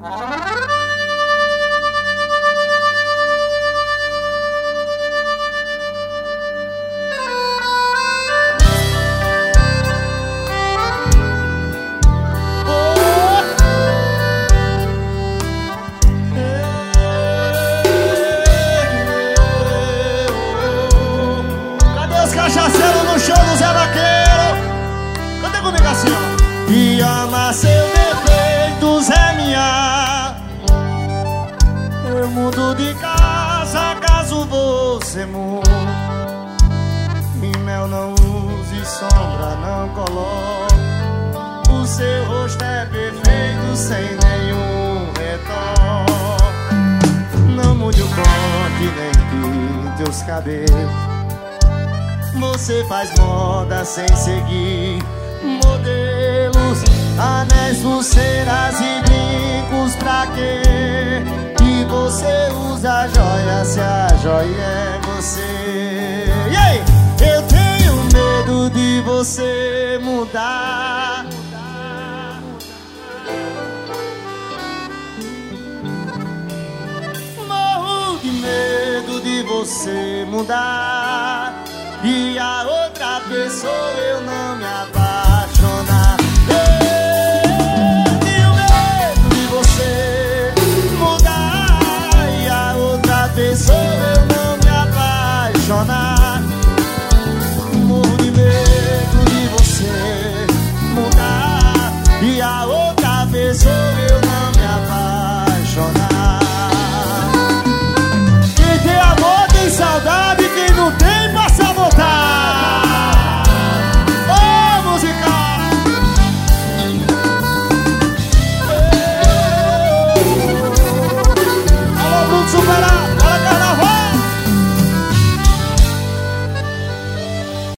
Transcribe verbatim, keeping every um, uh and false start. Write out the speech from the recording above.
Cachaceiro no show do Zé Vaqueiro. Canta comigo assim, ó. E ama seu defeito, Zé Minha. Eu mudo de casa caso você mude. E mel não use, sombra não coloque. O seu rosto é perfeito sem nenhum retoque. Não mude o corte nem pinte os cabelos. Você faz moda sem seguir modelos, anéis, pulseiras e brincos pra quê? E você usa joia se a joia é você. E aí? Eu tenho medo de você mudar. Morro de medo de você mudar. E a outra pessoa eu não me abraço.